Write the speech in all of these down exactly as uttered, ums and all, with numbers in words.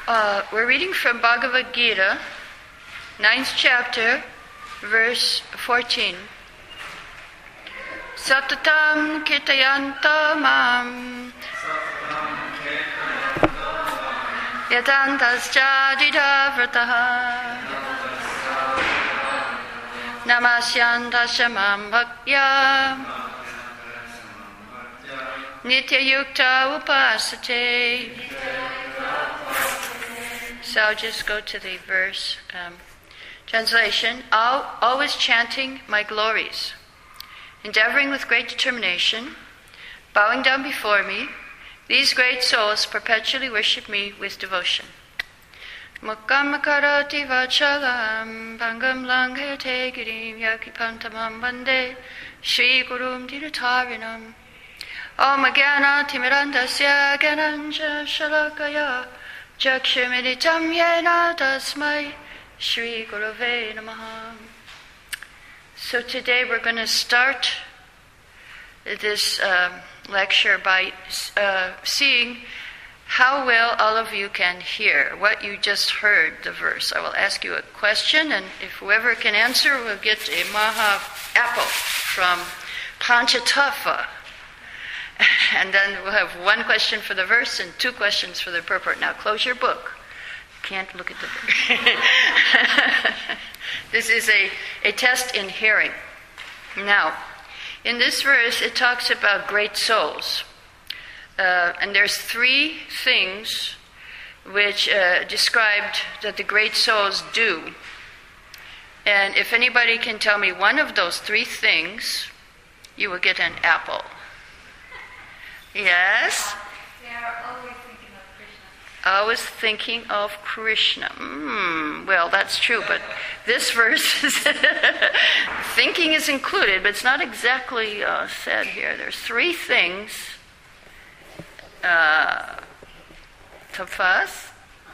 Uh, we're reading from Bhagavad Gita, ninth chapter, verse fourteen. Satatam kitayanta mam yatantascha vrataha namasyanta shamam bhaktya nityayukta upasate. So I'll just go to the verse. Um, translation, Al- always chanting my glories, endeavoring with great determination, bowing down before me, these great souls perpetually worship me with devotion. Mukkam karati vachalam bhangam langhayate girim yakipantamam bande Shri Gurum Dinatarinam Om Agana Timirandasya Gananja Shalakaya Chakshumilitam Yena Tasmai Shri Gurave Namaha. So today we're going to start this uh, lecture by uh, seeing how well all of you can hear what you just heard, the verse. I will ask you a question, and if whoever can answer will get a Maha apple from Panchatattva. And then we'll have one question for the verse and two questions for the purport. Now close your book. Can't look at the book. This is a, a test in hearing. Now, in this verse it talks about great souls. Uh, and there's three things which uh, described that the great souls do. And if anybody can tell me one of those three things, you will get an apple. Yes? They are always thinking of Krishna. Always thinking of Krishna. Mm, well, that's true, but this verse is thinking is included, but it's not exactly uh, said here. There's three things. Uh, tapas.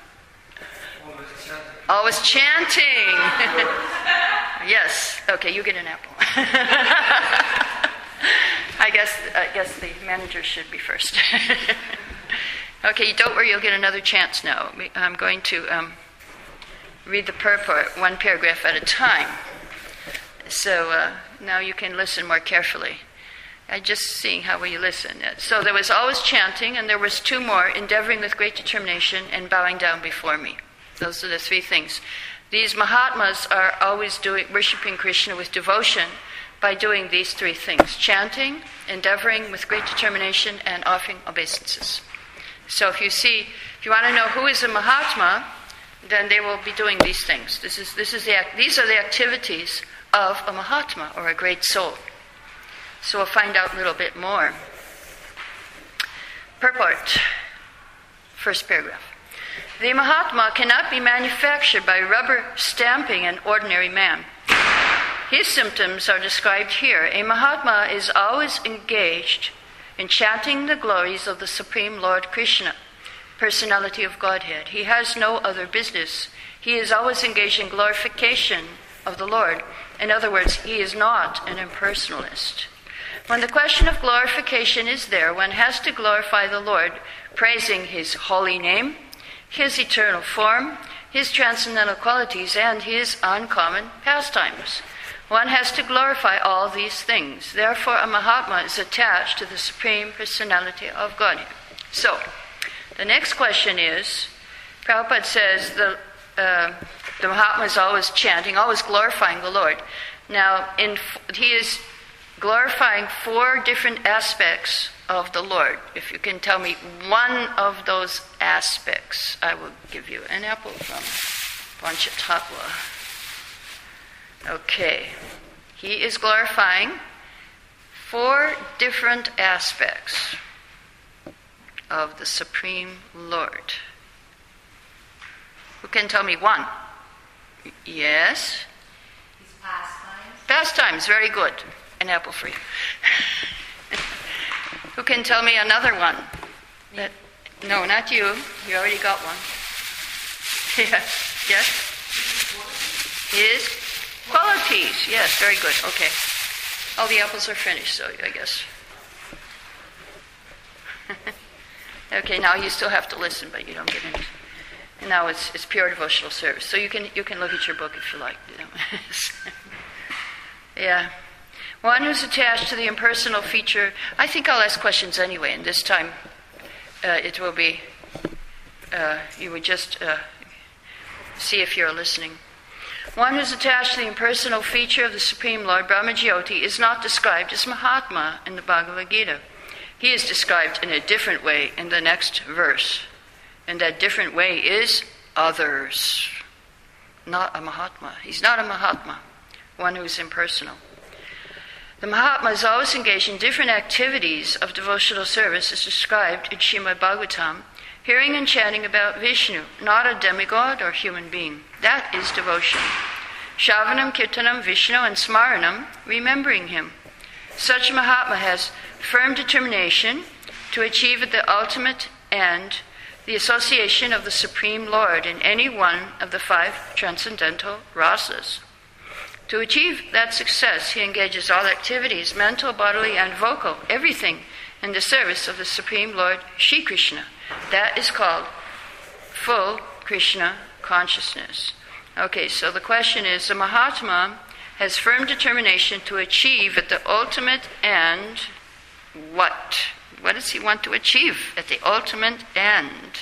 Always chanting. Yes. Okay, you get an apple. I guess I guess the manager should be first. Okay, don't worry, you'll get another chance now. I'm going to um, read the purport one paragraph at a time. So uh, now you can listen more carefully. I'm just seeing how well you listen. So there was always chanting, and there was two more, endeavoring with great determination and bowing down before me. Those are the three things. These Mahatmas are always doing worshiping Krishna with devotion by doing these three things: chanting, endeavoring with great determination, and offering obeisances. So if you see, if you want to know who is a Mahatma, then they will be doing these things. This is this is the these are the activities of a Mahatma, or a great soul. So we'll find out a little bit more. Purport. First paragraph. The Mahatma cannot be manufactured by rubber stamping an ordinary man. His symptoms are described here. A Mahatma is always engaged in chanting the glories of the Supreme Lord Krishna, personality of Godhead. He has no other business. He is always engaged in glorification of the Lord. In other words, he is not an impersonalist. When the question of glorification is there, one has to glorify the Lord, praising his holy name, his eternal form, his transcendental qualities, and his uncommon pastimes. One has to glorify all these things. Therefore, a Mahatma is attached to the Supreme Personality of Godhead. So, the next question is, Prabhupada says the, uh, the Mahatma is always chanting, always glorifying the Lord. Now, in, he is glorifying four different aspects of the Lord. If you can tell me one of those aspects, I will give you an apple from Panchatattva. Okay. He is glorifying four different aspects of the Supreme Lord. Who can tell me one? Yes? His pastimes. Pastimes, very good. An apple for you. Who can tell me another one? That, no, not you. You already got one. Yeah. Yes? His qualities. Yes, very good. Okay. All the apples are finished, so I guess. Okay, now you still have to listen, but you don't get any. now it's it's pure devotional service. So you can you can look at your book if you like. You know. Yeah. One who's attached to the impersonal feature. I think I'll ask questions anyway, and this time uh, it will be, uh, you would just uh, see if you're listening. One who's attached to the impersonal feature of the Supreme Lord, Brahmajyoti, is not described as Mahatma in the Bhagavad Gita. He is described in a different way in the next verse. And that different way is others. Not a Mahatma. He's not a Mahatma, one who's impersonal. The Mahatma is always engaged in different activities of devotional service as described in Srimad Bhagavatam, hearing and chanting about Vishnu, not a demigod or human being. That is devotion. Shravanam, Kirtanam, Vishnu, and Smaranam, remembering him. Such a Mahatma has firm determination to achieve at the ultimate end the association of the Supreme Lord in any one of the five transcendental rasas. To achieve that success, he engages all activities, mental, bodily, and vocal, everything in the service of the Supreme Lord, Shri Krishna. That is called full Krishna consciousness. Okay, so the question is, the Mahatma has firm determination to achieve at the ultimate end what? What does he want to achieve at the ultimate end?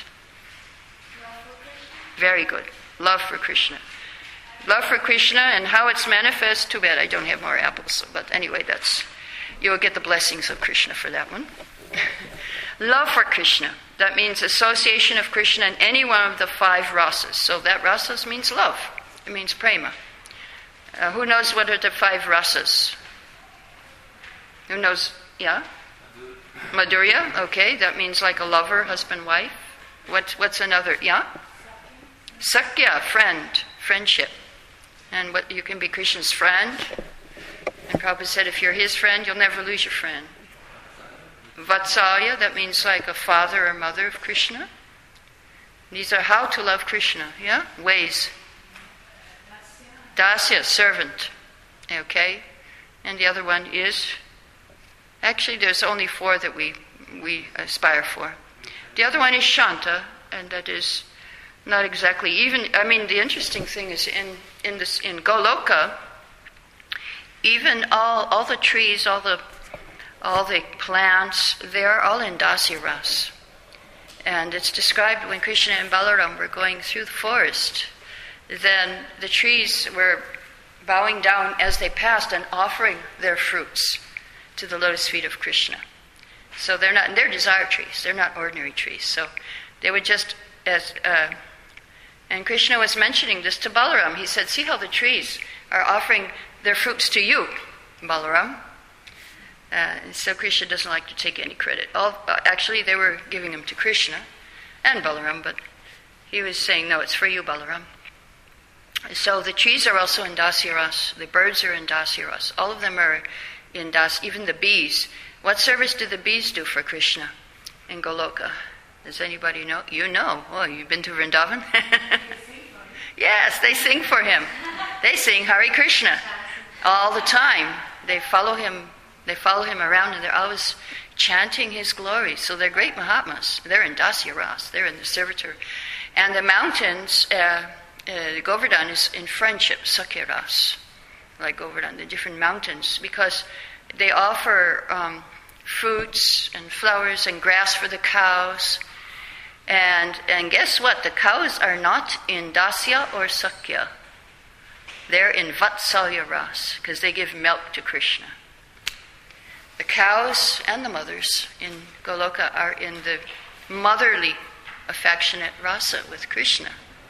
Very good. Love for Krishna. Love for Krishna and how it's manifest. Too bad I don't have more apples. But anyway, that's you'll get the blessings of Krishna for that one. Love for Krishna. That means association of Krishna in any one of the five rasas. So that rasas means love. It means prema. Uh, who knows what are the five rasas? Who knows? Yeah? Madhurya. Okay, that means like a lover, husband, wife. What, what's another? Yeah? Sakya, friend, friendship. And what you can be Krishna's friend. And Prabhupada said if you're his friend, you'll never lose your friend. Vatsalya, that means like a father or mother of Krishna. These are how to love Krishna, yeah? Ways. Dasya, servant. Okay? And the other one is, actually there's only four that we we aspire for. The other one is Shanta, and that is not exactly even, I mean, the interesting thing is in, in this in Goloka, even all all the trees, all the all the plants, they're all in Dasya Ras. And it's described when Krishna and Balaram were going through the forest, then the trees were bowing down as they passed and offering their fruits to the lotus feet of Krishna. So they're not, they're desire trees, they're not ordinary trees. So they would just, as, uh, and Krishna was mentioning this to Balaram. He said, see how the trees are offering their fruits to you, Balaram. Uh, and so Krishna doesn't like to take any credit. All, uh, actually, they were giving them to Krishna and Balaram, but he was saying, no, it's for you, Balaram. So the trees are also in Dasya Ras. The birds are in Dasya Ras. All of them are in Das, even the bees. What service do the bees do for Krishna in Goloka? Does anybody know? You know. Oh, you've been to Vrindavan? Yes, they sing for him. They sing Hare Krishna all the time. They follow him. They follow him around, and they're always chanting his glory. So they're great Mahatmas. They're in Dasya Ras. They're in the servitor. And the mountains, uh, uh, Govardhan is in friendship, Sakya Ras, like Govardhan, the different mountains, because they offer um, fruits and flowers and grass for the cows. And and guess what? The cows are not in Dasya or Sakya. They're in Vatsalya Ras, because they give milk to Krishna. The cows and the mothers in Goloka are in the motherly, affectionate rasa with Krishna.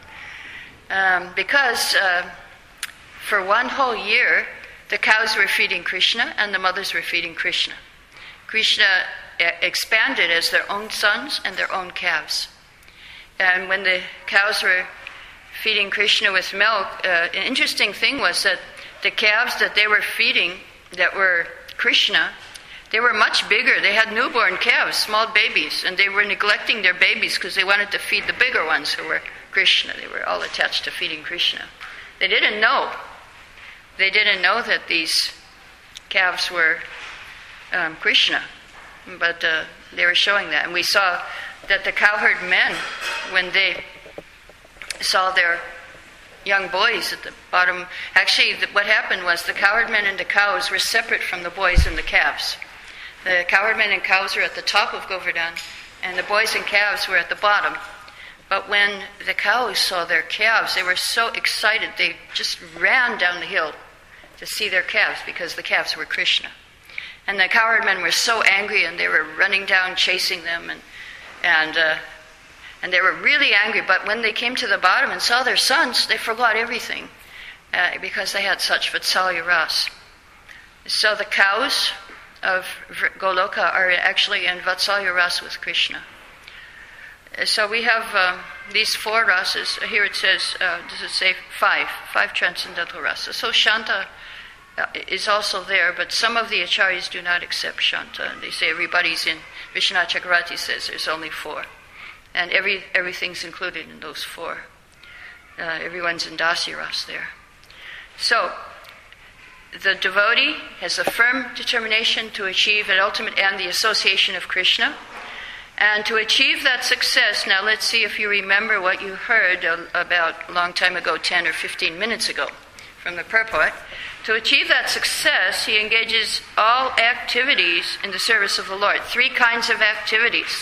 Um, because uh, for one whole year, the cows were feeding Krishna and the mothers were feeding Krishna. Krishna uh, expanded as their own sons and their own calves. And when the cows were feeding Krishna with milk, uh, an interesting thing was that the calves that they were feeding, that were Krishna, they were much bigger. They had newborn calves, small babies, and they were neglecting their babies because they wanted to feed the bigger ones who were Krishna. They were all attached to feeding Krishna. They didn't know. They didn't know that these calves were um, Krishna, but uh, they were showing that. And we saw that the cowherd men, when they saw their young boys at the bottom. Actually, the, what happened was the cowherd men and the cows were separate from the boys and the calves. The cowherd men and cows were at the top of Govardhan, and the boys and calves were at the bottom. But when the cows saw their calves, they were so excited, they just ran down the hill to see their calves, because the calves were Krishna. And the cowherd men were so angry, and they were running down, chasing them, and and uh, and they were really angry. But when they came to the bottom and saw their sons, they forgot everything, uh, because they had such Vatsalya Ras. So the cows of Goloka are actually in Vatsalya Ras with Krishna. So we have uh, these four rasas. Here it says, uh, does it say five? Five transcendental rasas. So Shanta uh, is also there, but some of the acharyas do not accept Shanta. They say everybody's in, Vishwanath Chakravarti says there's only four. And every everything's included in those four. Uh, everyone's in Dasya Ras there. So the devotee has a firm determination to achieve an ultimate end, the association of Krishna. And to achieve that success, now let's see if you remember what you heard about a long time ago, ten or fifteen minutes ago, from the purport. To achieve that success, he engages all activities in the service of the Lord. Three kinds of activities.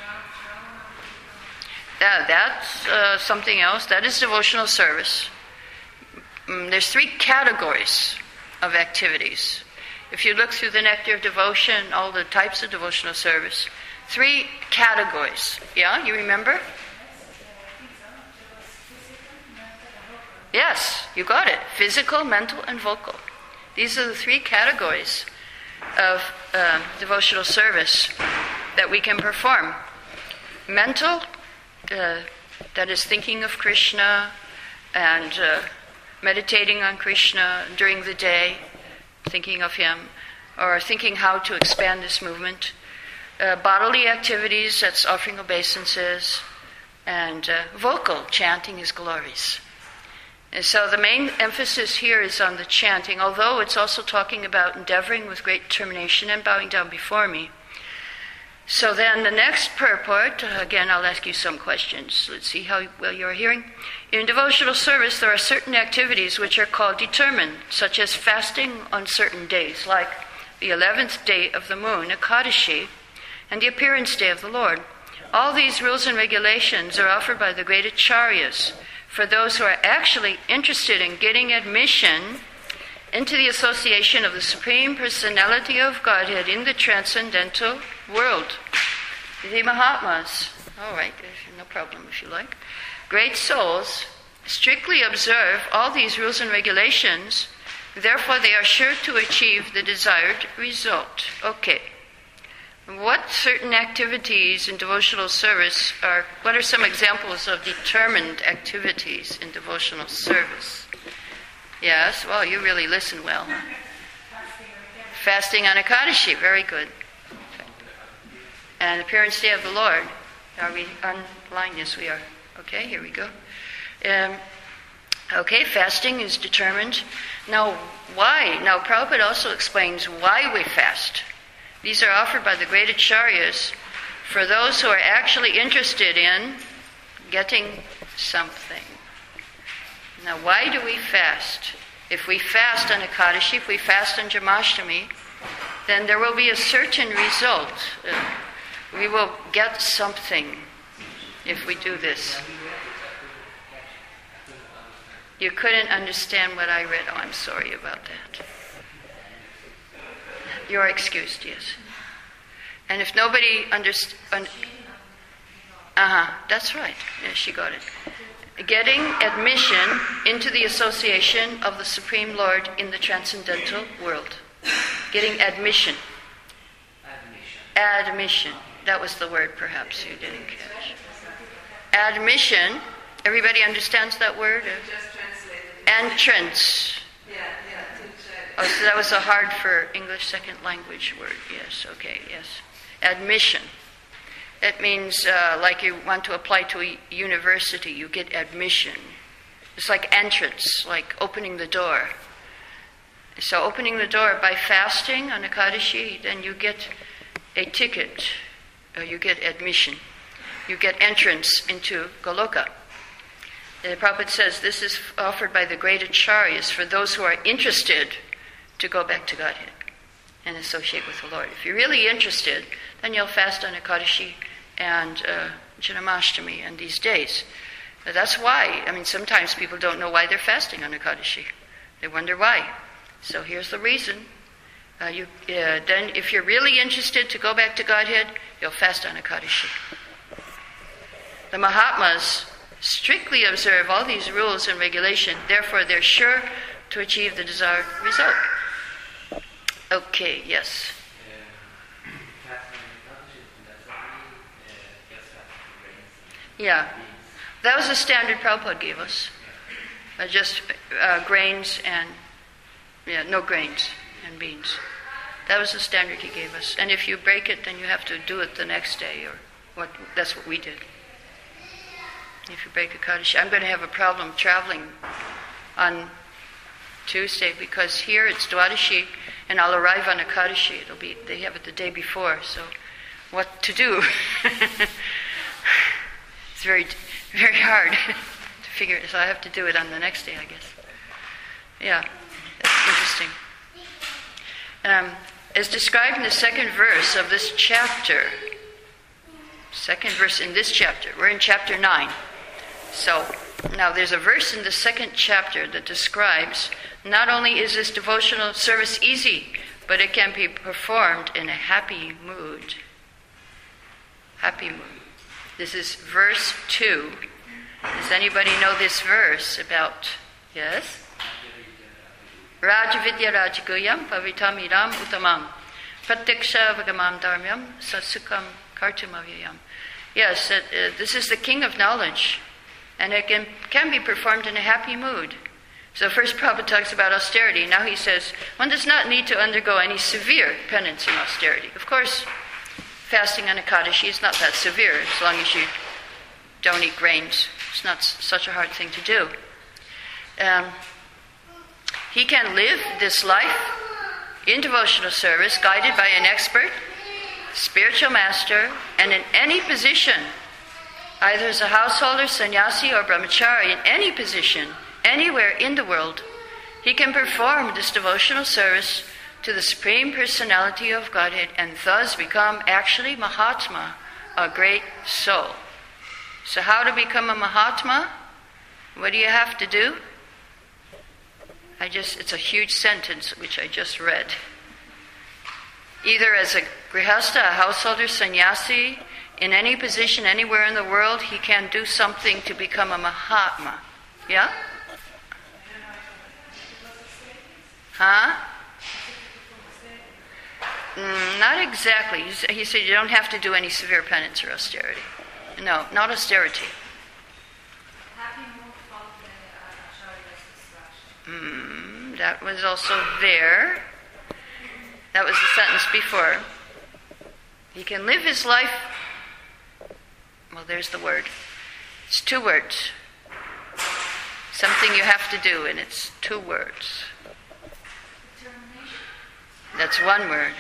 That, that's uh, something else. That is devotional service. Um, there's three categories of activities. If you look through the Nectar of Devotion, all the types of devotional service, three categories. Yeah, you remember? Yes, you got it. Physical, mental, and vocal. These are the three categories of uh, devotional service that we can perform. Mental, uh, that is thinking of Krishna and uh, meditating on Krishna during the day, thinking of him, or thinking how to expand this movement. Uh, bodily activities, that's offering obeisances, and uh, vocal, chanting his glories. And so the main emphasis here is on the chanting, although it's also talking about endeavoring with great determination and bowing down before me. So then the next purport, again I'll ask you some questions. Let's see how well you're hearing. In devotional service there are certain activities which are called determined, such as fasting on certain days, like the eleventh day of the moon, Ekadashi, and the appearance day of the Lord. All these rules and regulations are offered by the great acharyas for those who are actually interested in getting admission into the association of the Supreme Personality of Godhead in the transcendental world. The Mahatmas, all right, no problem if you like. Great souls strictly observe all these rules and regulations, therefore they are sure to achieve the desired result. Okay. What certain activities in devotional service are, what are some examples of determined activities in devotional service? Yes, well, you really listen well, huh? Fasting on Ekadashi, very good. And appearance day of the Lord. Are we online? Yes, we are. Okay, here we go. Um, okay, fasting is determined. Now, why? Now, Prabhupada also explains why we fast. These are offered by the great acharyas for those who are actually interested in getting something. Now, why do we fast? If we fast on Ekadashi, if we fast on Jamashtami, then there will be a certain result. Uh, we will get something if we do this. You couldn't understand what I read. Oh, I'm sorry about that. You are excused, yes. And if nobody understands... Uh-huh, that's right. Yeah, she got it. Getting admission into the association of the Supreme Lord in the transcendental world. Getting admission. Admission. Admission. That was the word perhaps you didn't catch. Admission. Everybody understands that word? Entrance. Oh, so that was a hard for English second language word. Yes, okay, yes. Admission. It means uh, like you want to apply to a university, you get admission. It's like entrance, like opening the door. So opening the door by fasting on Ekadashi, then you get a ticket, or you get admission. You get entrance into Goloka. The Prabhupada says this is offered by the great acharyas for those who are interested to go back to Godhead and associate with the Lord. If you're really interested, then you'll fast on Ekadashi and uh, Janmashtami and these days. But that's why, I mean, sometimes people don't know why they're fasting on Ekadashi. They wonder why. So here's the reason. Uh, you, uh, then if you're really interested to go back to Godhead, you'll fast on Ekadashi. The Mahatmas strictly observe all these rules and regulation, therefore they're sure to achieve the desired result. Okay, yes. Yeah, that was the standard Prabhupada gave us. Uh, just uh, grains and, yeah, no grains and beans. That was the standard he gave us. And if you break it, then you have to do it the next day, or what? That's what we did. If you break a Ekadashi. I'm going to have a problem traveling on Tuesday because here it's Dwadashi and I'll arrive on Ekadashi. It'll be, they have it the day before, so what to do? It's very, very hard to figure it, so I have to do it on the next day, I guess. Yeah, that's interesting. Um, as described in the second verse of this chapter, second verse in this chapter, we're in chapter nine. So, now there's a verse in the second chapter that describes not only is this devotional service easy, but it can be performed in a happy mood. Happy mood. This is verse two. Does anybody know this verse about, yes? Rajavidya Rajaguyam Pavitamiram Uttamam Pratyaksha Vagamam Dharmyam Satsukam Kartumavyayam. Yes, uh, uh, this is the king of knowledge, and it can, can be performed in a happy mood. So first Prabhupada talks about austerity. Now he says, one does not need to undergo any severe penance and austerity. Of course, fasting on Ekadashi is not that severe, as long as you don't eat grains. It's not s- such a hard thing to do. Um, he can live this life in devotional service, guided by an expert, spiritual master, and in any position, either as a householder, sannyasi, or brahmachari, in any position, anywhere in the world, he can perform this devotional service to the Supreme Personality of Godhead and thus become actually Mahatma, a great soul. So how to become a Mahatma? What do you have to do? I just, it's a huge sentence which I just read. Either as a grihastha, a householder, sannyasi, in any position anywhere in the world, he can do something to become a Mahatma. Yeah? Huh? Mm, not exactly. He said you don't have to do any severe penance or austerity. No, not austerity. Mm, that was also there. That was the sentence before. He can live his life. Well, there's the word. It's two words. Something you have to do, and it's two words. That's one word.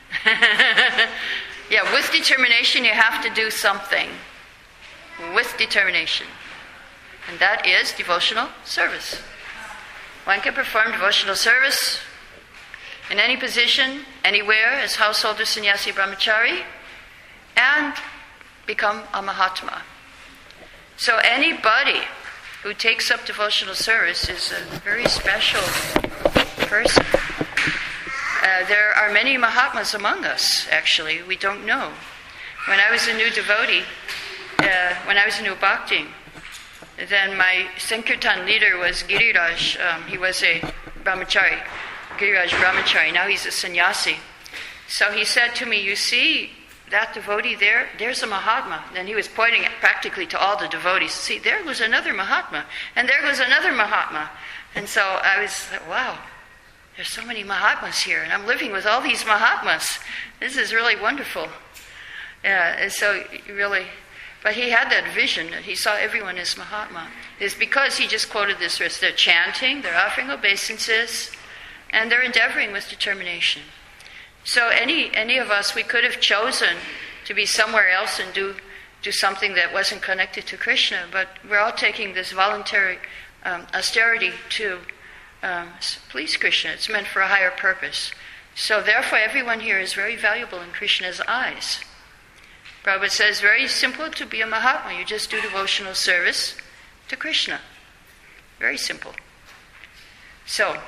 Yeah, with determination you have to do something. With determination. And that is devotional service. One can perform devotional service in any position, anywhere, as householder, sannyasi, brahmachari, and become a Mahatma. So anybody who takes up devotional service is a very special person. Uh, there are many Mahatmas among us, actually. We don't know. When I was a new devotee, uh, when I was a new bhakti, then my Sankirtan leader was Giriraj. Um, he was a brahmachari, Giriraj brahmachari. Now he's a sannyasi. So he said to me, you see that devotee there? There's a Mahatma. And he was pointing at practically to all the devotees. See, there was another Mahatma. And there was another Mahatma. And so I was like, wow. There's so many Mahatmas here, and I'm living with all these Mahatmas. This is really wonderful. Yeah, and so really, but he had that vision that he saw everyone as Mahatma. It's because he just quoted this verse. They're chanting, they're offering obeisances, and they're endeavoring with determination. So any any of us, we could have chosen to be somewhere else and do do something that wasn't connected to Krishna, but we're all taking this voluntary um, austerity to um, please Krishna. It's meant for a higher purpose. So therefore, everyone here is very valuable in Krishna's eyes. Prabhupada says, very simple to be a Mahatma. You just do devotional service to Krishna. Very simple. So,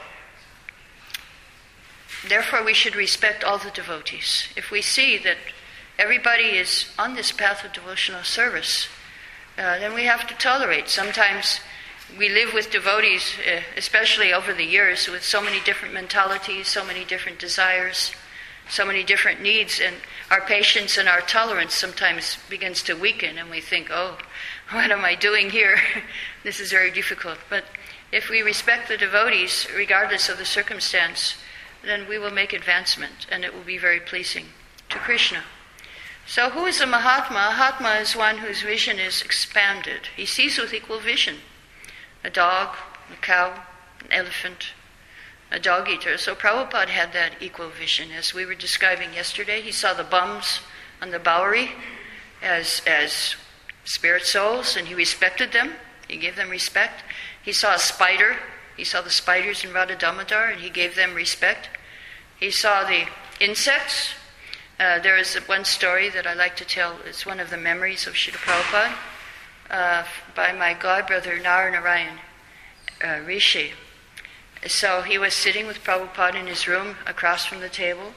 therefore we should respect all the devotees. If we see that everybody is on this path of devotional service, uh, then we have to tolerate. Sometimes we live with devotees, uh, especially over the years, with so many different mentalities, so many different desires, so many different needs, and our patience and our tolerance sometimes begins to weaken, and we think, oh, what am I doing here? This is very difficult. But if we respect the devotees, regardless of the circumstance, then we will make advancement, and it will be very pleasing to Krishna. So who is a Mahatma? A Mahatma is one whose vision is expanded. He sees with equal vision. A dog, a cow, an elephant, a dog eater. So Prabhupada had that equal vision. As we were describing yesterday, he saw the bums on the Bowery as, as spirit souls, and he respected them. He gave them respect. He saw a spider. He saw the spiders in Radha Damodar, and he gave them respect. He saw the insects. Uh, there is one story that I like to tell. It's one of the memories of Srila Prabhupada. Uh, by my godbrother Naranarayan uh, Rishi. So he was sitting with Prabhupada in his room across from the table,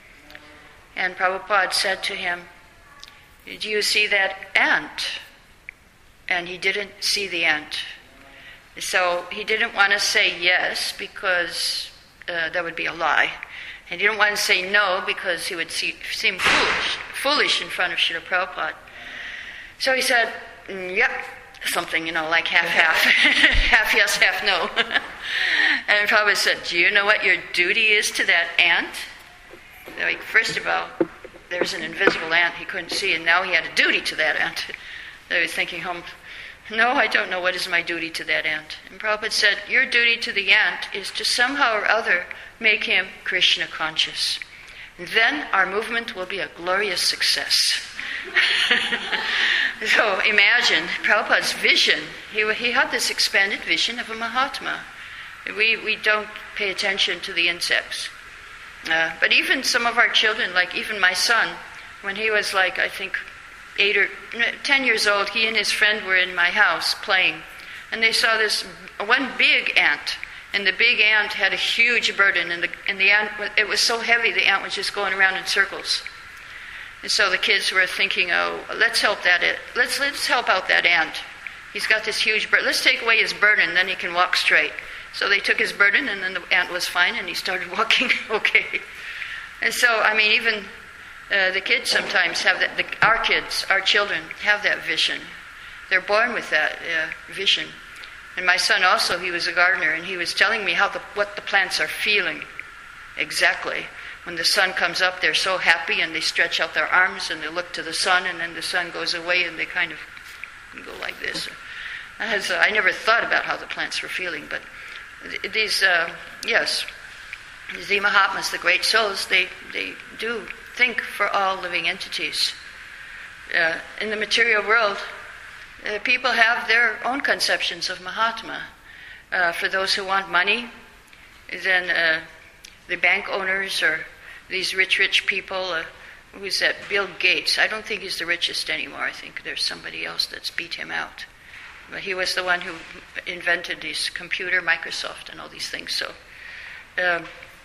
and Prabhupada said to him, "Do you see that ant?" And he didn't see the ant. So he didn't want to say yes because uh, that would be a lie. He didn't want to say no because he would see, seem foolish, foolish in front of Srila Prabhupada. So he said, yep, something, you know, like half-half. Half yes, half no. And Prabhupada said, do you know what your duty is to that ant? Like, first of all, there's an invisible ant he couldn't see, and now he had a duty to that ant. So he was thinking home, no, I don't know what is my duty to that ant. And Prabhupada said, your duty to the ant is to somehow or other make him Krishna conscious. And then our movement will be a glorious success. So imagine Prabhupada's vision. He, he had this expanded vision of a Mahatma. We, we don't pay attention to the insects. Uh, but even some of our children, like even my son, when he was like, I think, eight or ten years old, he and his friend were in my house playing. And they saw this one big ant. And the big ant had a huge burden. And the, and the ant, it was so heavy, the ant was just going around in circles. And so the kids were thinking, oh, let's help that, let's, let's help out that ant. He's got this huge burden. Let's take away his burden, then he can walk straight. So they took his burden, and then the ant was fine, and he started walking okay. And so, I mean, even uh, the kids sometimes have that, the, our kids, our children have that vision. They're born with that uh, vision. And my son also, he was a gardener, and he was telling me how the, what the plants are feeling exactly. When the sun comes up, they're so happy, and they stretch out their arms, and they look to the sun, and then the sun goes away, and they kind of go like this. As, uh, I never thought about how the plants were feeling, but th- these, uh, yes, the Mahatmas, the great souls, they, they do think for all living entities. Uh, in the material world, uh, people have their own conceptions of Mahatma. Uh, for those who want money, then uh, the bank owners or these rich, rich people, uh, who's that? Bill Gates. I don't think he's the richest anymore. I think there's somebody else that's beat him out. But he was the one who invented this computer, Microsoft, and all these things. So, um,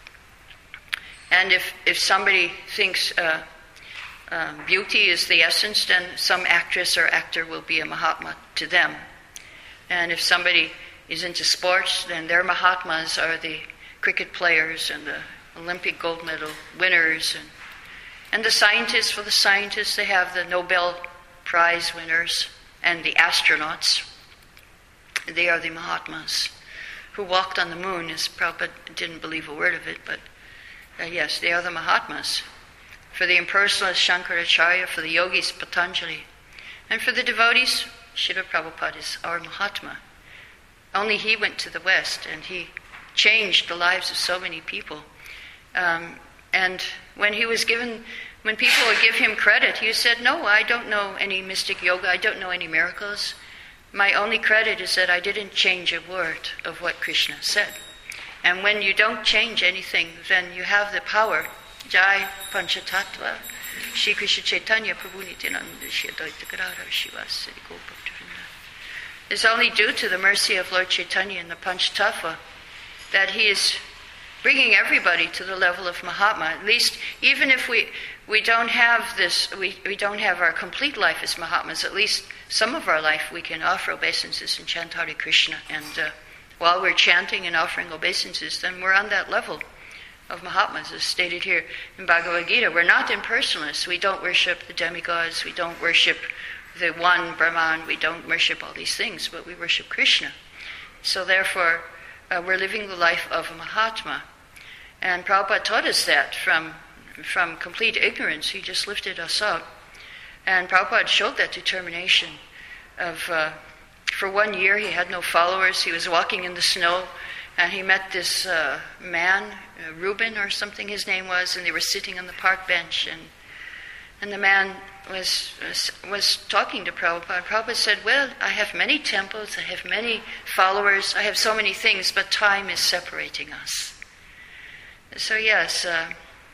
and if if somebody thinks uh, uh, beauty is the essence, then some actress or actor will be a Mahatma to them. And if somebody is into sports, then their Mahatmas are the cricket players and the Olympic gold medal winners, and and the scientists, for the scientists, they have the Nobel Prize winners and the astronauts. They are the Mahatmas who walked on the moon. As Prabhupada didn't believe a word of it, but uh, yes, they are the Mahatmas. For the impersonalists, Shankaracharya, for the yogis, Patanjali, and for the devotees, Srila Prabhupada is our Mahatma. Only he went to the West, and he changed the lives of so many people. Um, and when he was given when people would give him credit, he said, no, I don't know any mystic yoga, I don't know any miracles. My only credit is that I didn't change a word of what Krishna said. And when you don't change anything, then you have the power. Jai Panchatattva, Shri Krishna Chaitanya Prabhu Nityananda Shri Advaita Gadadhar Shivas Gaur Bhaktivinoda. It's only due to the mercy of Lord Chaitanya and the Panchatattva that he is bringing everybody to the level of Mahatma. At least, even if we we don't have this, we, we don't have our complete life as Mahatmas, at least some of our life we can offer obeisances and chant Hare Krishna. And uh, while we're chanting and offering obeisances, then we're on that level of Mahatmas, as stated here in Bhagavad Gita. We're not impersonalists. We don't worship the demigods. We don't worship the one Brahman. We don't worship all these things, but we worship Krishna. So therefore, uh, we're living the life of a Mahatma. And Prabhupada taught us that from, from complete ignorance. He just lifted us up. And Prabhupada showed that determination of, uh, for one year he had no followers. He was walking in the snow, and he met this uh, man, uh, Reuben or something his name was, and they were sitting on the park bench. And and the man was, was, was talking to Prabhupada. Prabhupada said, well, I have many temples, I have many followers, I have so many things, but time is separating us. So yes, uh,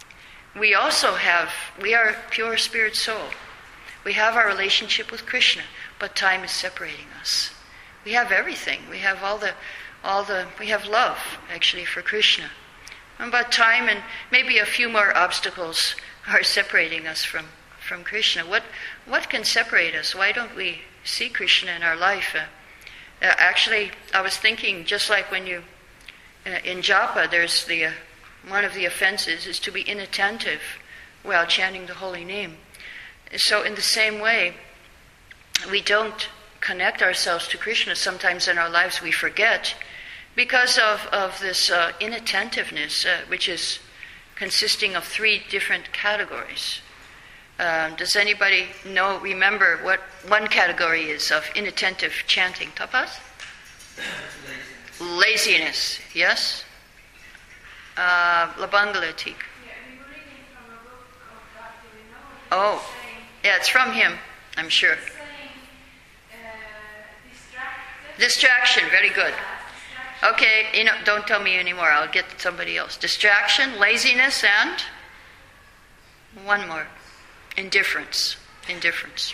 we also have, we are pure spirit soul. We have our relationship with Krishna, but time is separating us. We have everything. We have all the, all the, we have love, actually, for Krishna. But time and maybe a few more obstacles are separating us from, from Krishna. What, what can separate us? Why don't we see Krishna in our life? Uh, uh, actually, I was thinking, just like when you, uh, in japa, there's the, uh, one of the offenses is to be inattentive while chanting the holy name. So in the same way, we don't connect ourselves to Krishna. Sometimes in our lives we forget because of, of this uh, inattentiveness, uh, which is consisting of three different categories. Uh, does anybody know, remember what one category is of inattentive chanting? Tapas? Laziness. Laziness, yes? Uh, Labangalatik. Yeah, we were reading from a book of Bhakti Vinod. Oh, yeah, it's from him, I'm sure. It's saying, uh, distracted. Distraction, very good. Yeah, distraction. Okay, you know, don't tell me anymore. I'll get somebody else. Distraction, laziness, and one more. Indifference. Indifference.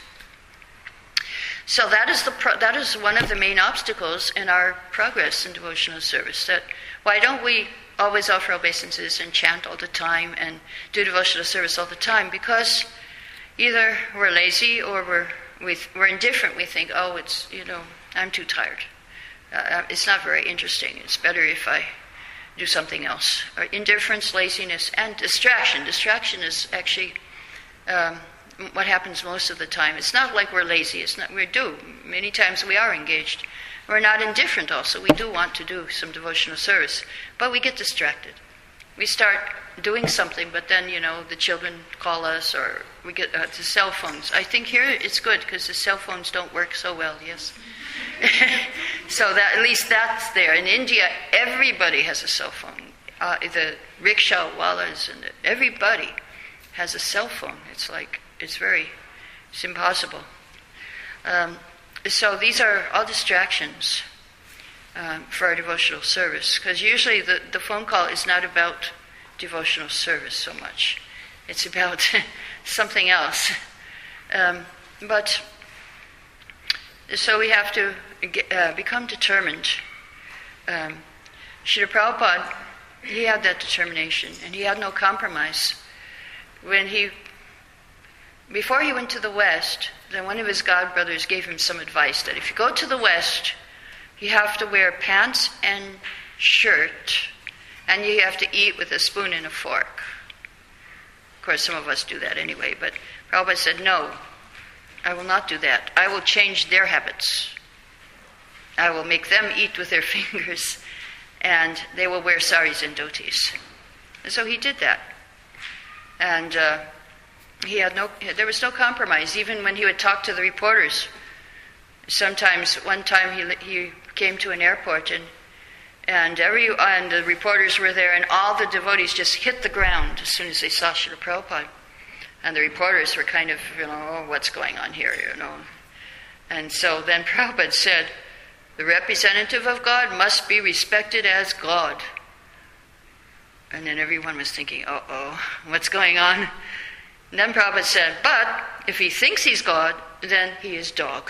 So that is the pro- that is one of the main obstacles in our progress in devotional service. That why don't we always offer obeisances and chant all the time and do devotional service all the time? Because either we're lazy or we're we're indifferent. We think, oh, it's you know, I'm too tired. Uh, it's not very interesting. It's better if I do something else. Or indifference, laziness, and distraction. Distraction is actually um, what happens most of the time. It's not like we're lazy. It's not. We do. Many times we are engaged. We're not indifferent also. We do want to do some devotional service, but we get distracted. We start doing something, but then, you know, the children call us, or we get uh, the cell phones. I think here it's good because the cell phones don't work so well, yes? So that at least that's there. In India, everybody has a cell phone. Uh, the rickshaw wallahs and everybody has a cell phone. It's like, it's very, it's impossible. Um, so these are all distractions um, for our devotional service, because usually the, the phone call is not about devotional service so much. It's about something else. Um, but so we have to get, uh, become determined. Um, Srila Prabhupada, he had that determination, and he had no compromise. When he, before he went to the West, then one of his godbrothers gave him some advice that if you go to the West, you have to wear pants and shirt, and you have to eat with a spoon and a fork. Of course, some of us do that anyway, but Prabhupada said, no, I will not do that. I will change their habits. I will make them eat with their fingers, and they will wear saris and dhotis. And so he did that. And uh, he had no, there was no compromise, even when he would talk to the reporters. Sometimes, one time he he came to an airport, and and every and the reporters were there, and all the devotees just hit the ground as soon as they saw Srila Prabhupada. And the reporters were kind of, you know, oh, what's going on here, you know. And so then Prabhupada said, the representative of God must be respected as God. And then everyone was thinking, uh-oh, what's going on? And then Prabhupada said, but if he thinks he's God, then he is dog.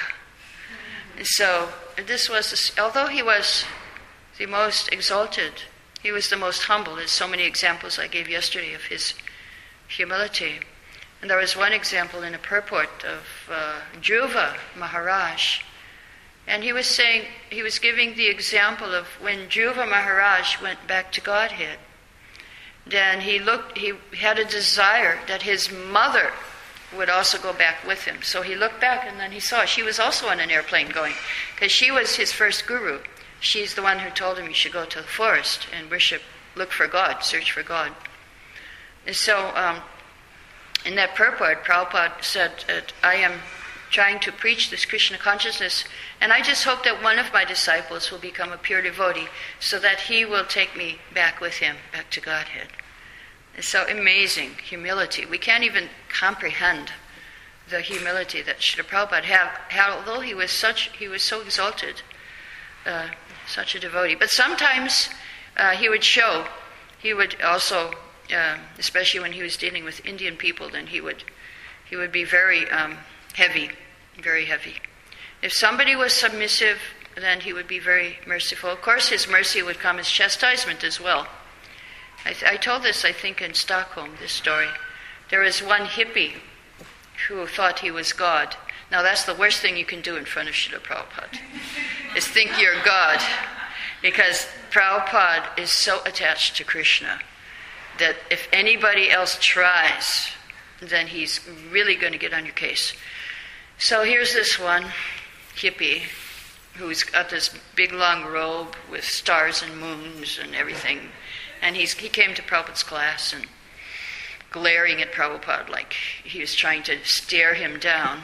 So this was, although he was the most exalted, he was the most humble. There's so many examples I gave yesterday of his humility. And there was one example in a purport of uh, Dhruva Maharaj. And he was saying, he was giving the example of when Dhruva Maharaj went back to Godhead. Then he looked, he had a desire that his mother would also go back with him. So he looked back and then he saw she was also on an airplane going, because she was his first guru. She's the one who told him he should go to the forest and worship, look for God, search for God. And so um, in that purport, Prabhupada said that I am trying to preach this Krishna consciousness, and I just hope that one of my disciples will become a pure devotee so that he will take me back with him, back to Godhead. It's so amazing, humility. We can't even comprehend the humility that Srila Prabhupada had, had, although he was such, he was so exalted, uh, such a devotee. But sometimes uh, he would show, he would also, uh, especially when he was dealing with Indian people, then he would, he would be very um, heavy, very heavy. If somebody was submissive, then he would be very merciful. Of course, his mercy would come as chastisement as well. I, th- I told this, I think, in Stockholm, this story. There was one hippie who thought he was God. Now, that's the worst thing you can do in front of Srila Prabhupada, is think you're God. Because Prabhupada is so attached to Krishna that if anybody else tries, then he's really going to get on your case. So here's this one hippie who's got this big long robe with stars and moons and everything. And he's, he came to Prabhupada's class and glaring at Prabhupada like he was trying to stare him down.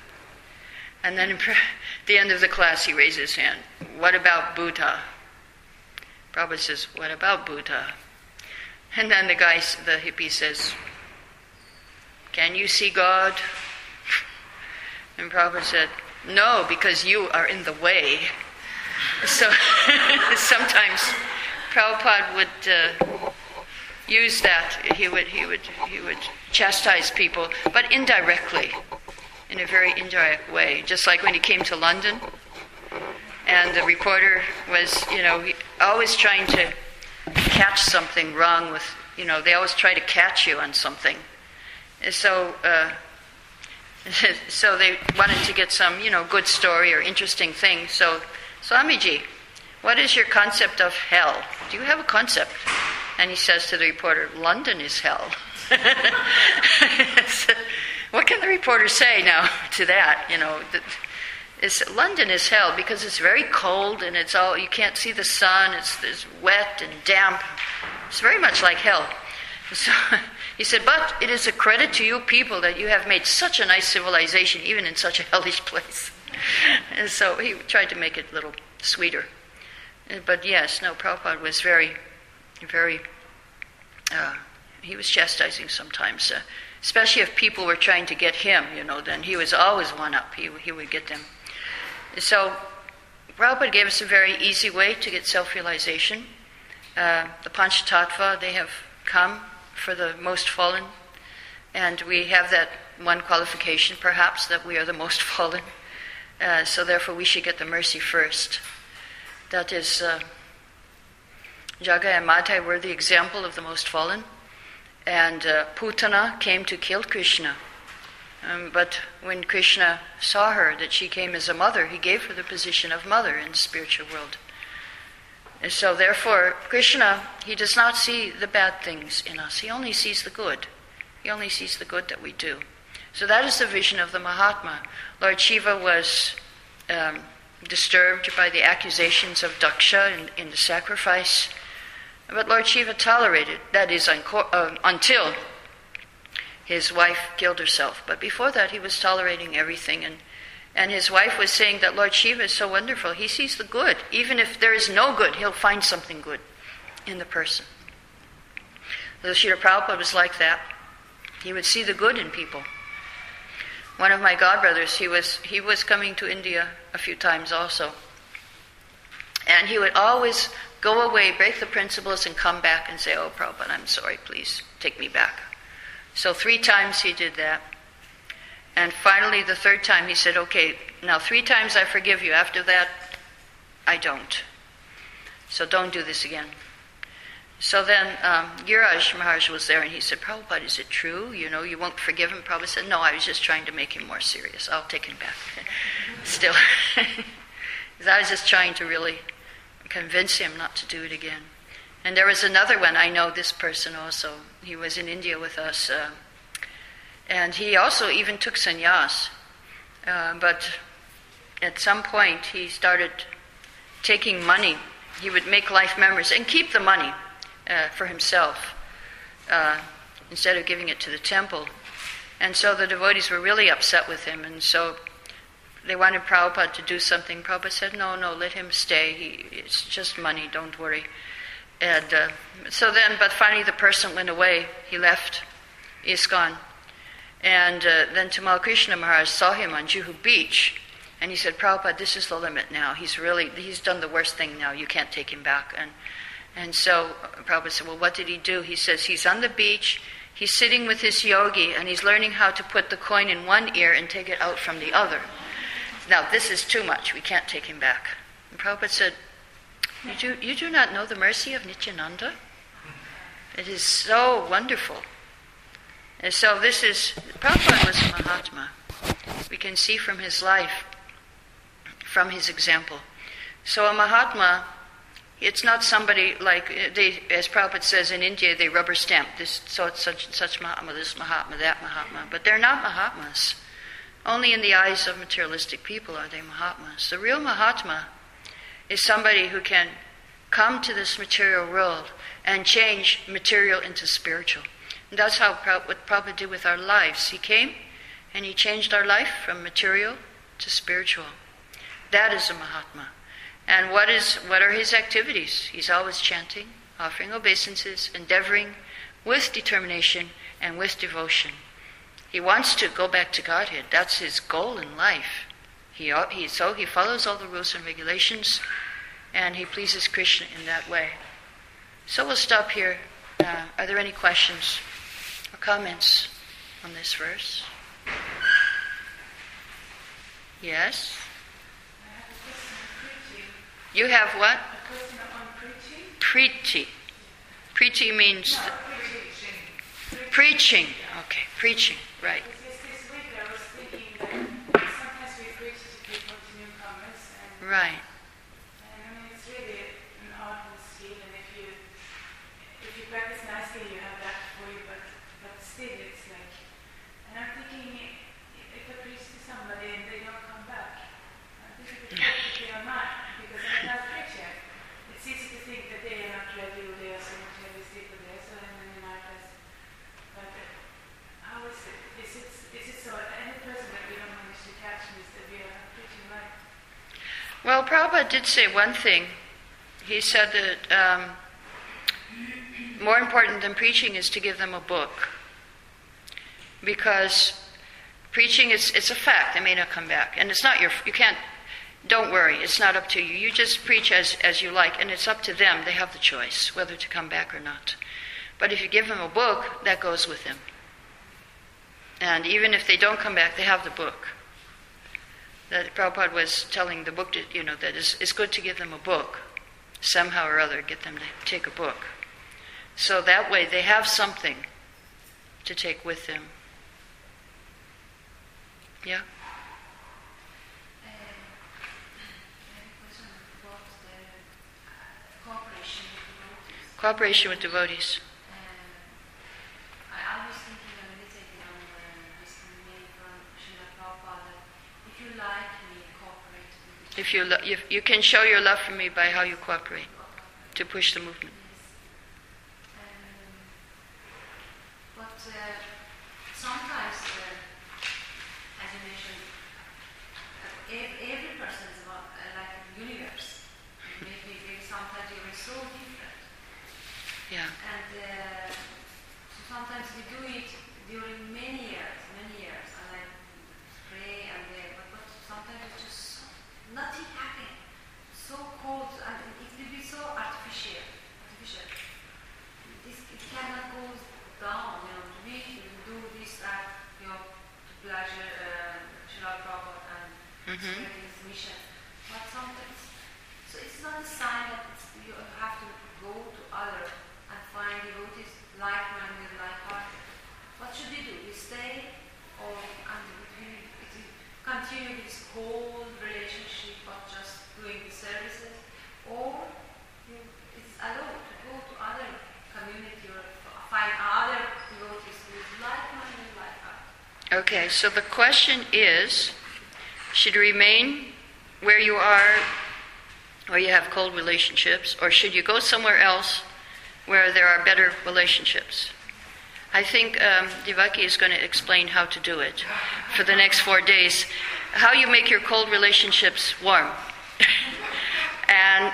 And then at the end of the class he raised his hand. What about Buddha? Prabhupada says, what about Buddha? And then the guy, the hippie says, can you see God? And Prabhupada said, no, because you are in the way. So sometimes Prabhupada would uh, use that. He would, he would, he would chastise people, but indirectly, in a very indirect way. Just like when he came to London, and the reporter was, you know, he, always trying to catch something wrong with, you know, they always try to catch you on something. And so, uh, so they wanted to get some, you know, good story or interesting thing. So, Swamiji, what is your concept of hell? Do you have a concept? And he says to the reporter, London is hell. So, what can the reporter say now to that? You know, it's, London is hell because it's very cold and it's all, you can't see the sun, it's, it's wet and damp. It's very much like hell. So he said, but it is a credit to you people that you have made such a nice civilization, even in such a hellish place. And so he tried to make it a little sweeter. But yes, no, Prabhupada was very, very, uh, he was chastising sometimes, uh, especially if people were trying to get him, you know, then he was always one up. He, he would get them. So Prabhupada gave us a very easy way to get self-realization. Uh, the Panchatattva, they have come for the most fallen, and we have that one qualification perhaps that we are the most fallen, uh, so therefore we should get the mercy first. That is, uh, Jagai and Madhai were the example of the most fallen, and uh, Putana came to kill Krishna, um, but when Krishna saw her, that she came as a mother, he gave her the position of mother in the spiritual world. And so therefore, Krishna, he does not see the bad things in us. He only sees the good. He only sees the good that we do. So that is the vision of the Mahatma. Lord Shiva was um, disturbed by the accusations of Daksha in, in the sacrifice. But Lord Shiva tolerated, that is, unco- uh, until his wife killed herself. But before that, he was tolerating everything. And And his wife was saying that Lord Shiva is so wonderful. He sees the good. Even if there is no good, he'll find something good in the person. So Srila Prabhupada was like that. He would see the good in people. One of my godbrothers, he was he was coming to India a few times also. And he would always go away, break the principles, and come back and say, "Oh, Prabhupada, I'm sorry, please take me back." So three times he did that. And finally, the third time, he said, "Okay, now three times I forgive you. After that, I don't. So don't do this again." So then um, Giriraj Maharaj was there, and he said, "Prabhupada, is it true? You know, you won't forgive him?" Prabhupada said, "No, I was just trying to make him more serious. I'll take him back." Still. Because I was just trying to really convince him not to do it again. And there was another one, I know this person also. He was in India with us. Uh, and he also even took sannyas. Uh, but at some point he started taking money. He would make life members and keep the money uh, for himself uh, instead of giving it to the temple. And so the devotees were really upset with him. And so they wanted Prabhupada to do something. Prabhupada said, no, no, let him stay. He, it's just money, don't worry. And uh, so then, but finally the person went away. He left ISKCON. And uh, then Tamal Krishna Maharaj saw him on Juhu Beach. And he said, "Prabhupada, this is the limit now. He's really, he's done the worst thing now. You can't take him back." And and so Prabhupada said, "Well, what did he do?" He says, he's on the beach, he's sitting with his yogi, and he's learning how to put the coin in one ear and take it out from the other. Now, this is too much. We can't take him back. And Prabhupada said, you do, you do not know the mercy of Nityananda? It is so wonderful. And so this is, Prabhupada was a Mahatma. We can see from his life, from his example. So a Mahatma, it's not somebody like, they, as Prabhupada says in India, they rubber stamp this, so it's such such Mahatma, this Mahatma, that Mahatma. But they're not Mahatmas. Only in the eyes of materialistic people are they Mahatmas. The real Mahatma is somebody who can come to this material world and change material into spiritual. And that's how what Prabhupada did with our lives. He came and he changed our life from material to spiritual. That is a Mahatma. And what is what are his activities? He's always chanting, offering obeisances, endeavoring with determination and with devotion. He wants to go back to Godhead. That's his goal in life. He, he so he follows all the rules and regulations, and he pleases Krishna in that way. So we'll stop here. Uh, are there any questions or comments on this verse? Yes? I have a question on preaching. You have what? A question on preaching? Preeti. Preeti means No, preaching. preaching. Okay, preaching, right. Because this week I was thinking that sometimes we preach to people, to newcomers, and, Right. and I mean it's really an art and skill, and if you if you practice nicely, you have that for you, but but still it's like, and I'm thinking if I preach to somebody and they don't come back, I think it would be good if they are not, because I'm not preaching. It's easy to think that they are not ready, or they are so materialistic, or they are so in an artist, but uh, how is it? Is it is it so? Any person that we don't manage to catch is that we are not preaching right? Well, Prabhupada did say one thing. He said that um, more important than preaching is to give them a book. Because preaching is it's a fact. They may not come back. And it's not your, you can't, don't worry, it's not up to you. You just preach as, as you like, and it's up to them. They have the choice whether to come back or not. But if you give them a book, that goes with them. And even if they don't come back, they have the book. That Prabhupada was telling the book, to, you know, that it's, it's good to give them a book. Somehow or other, get them to take a book. So that way they have something to take with them. Yeah? Cooperation with devotees. I was thinking when meditating on this name from Srila Prabhupada, if you like me, cooperate with me. If you, lo- you you can show your love for me by how you cooperate to push the movement. Yes. Um, but uh, sometimes, uh, as you mentioned, uh, ev- every person is about, uh, like a universe. Maybe, maybe sometimes you're so different. Yeah. And uh, so sometimes we do it during many years, many years, and I pray and they, but, but sometimes it's just so, nothing happening. So cold, and it will be so artificial. Artificial. This it cannot go down. You know, to me, you do this, that, you know, to pleasure uh, Srila Prabhupada and Mhm. spread his mission. But sometimes, so it's not a sign that it's, you have to go to other and find devotees like-minded, like-hearted. What should we do? We stay, or and we, we continue this cold relationship of just doing the services, or you, it's allowed to go to other community or find other devotees who is like-minded, like-hearted. Okay, so the question is, should you remain where you are, where you have cold relationships, or should you go somewhere else where there are better relationships? I think um, Devaki is going to explain how to do it for the next four days. How you make your cold relationships warm. And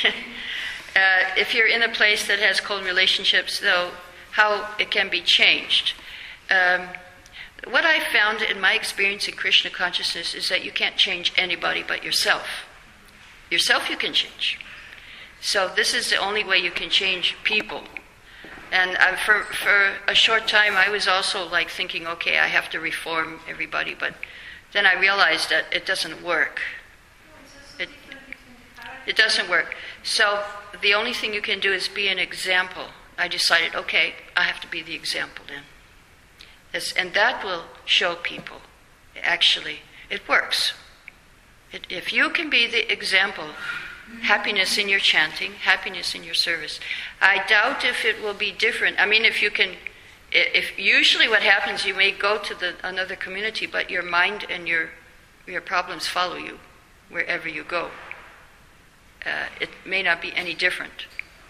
uh, if you're in a place that has cold relationships, though, how it can be changed. Um, what I found in my experience in Krishna consciousness is that you can't change anybody but yourself. Yourself you can change. So this is the only way you can change people. And uh, for for a short time, I was also like thinking, okay, I have to reform everybody. But then I realized that it doesn't work. It, it doesn't work. So the only thing you can do is be an example. I decided, okay, I have to be the example then. Yes, and that will show people, actually, it works. It, if you can be the example, happiness in your chanting, happiness in your service. I doubt if it will be different. I mean, if you can, if usually what happens, you may go to the another community, but your mind and your your problems follow you wherever you go. Uh, it may not be any different.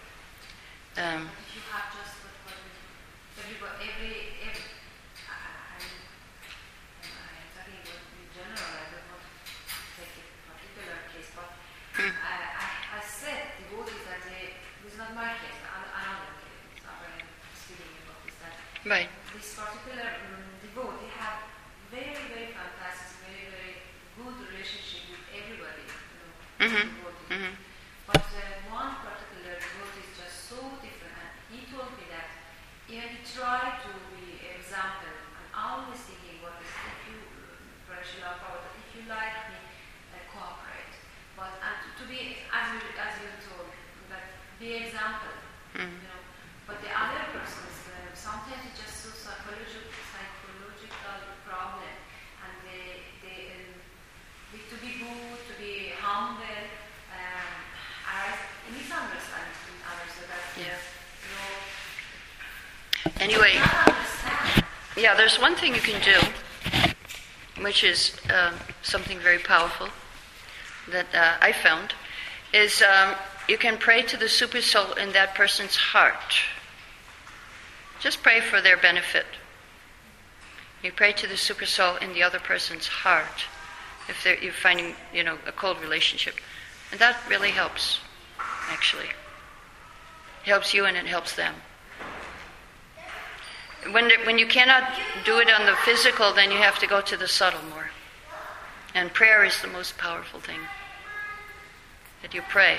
Um, If you have just what, what everybody, every, every I, I'm, I'm talking about in general, I don't want to take a particular case, but Hmm. I, I, I said devotees that they, this is not my case, an- another case, it's not very speaking about this, that right. this particular um, devotee have very, very fantastic, very, very good relationship with everybody, you know, Mhm. devotees. Mhm. But uh, one particular devotee is just so different, and he told me that he had tried to be an example, and always thinking, what is, if you, Prashila Prabhupada, if you like me, uh, cooperate. But and to, to be, as you, as you told, that be example, Mhm. you know. But the other persons, uh, sometimes it's just so psychological, psychological problem, and they, they, um, they to be good, to be humble, um, are misunderstanding others, so that Yeah. you know, Anyway, not understand. yeah, there's one thing you can do, which is um, something very powerful that uh, I found, is um, you can pray to the super soul in that person's heart. Just pray for their benefit. You pray to the super soul in the other person's heart if they're, you're finding, you know, a cold relationship. And that really helps, actually. It helps you and it helps them. When, the, when you cannot do it on the physical, then you have to go to the subtle more. And prayer is the most powerful thing. That you pray.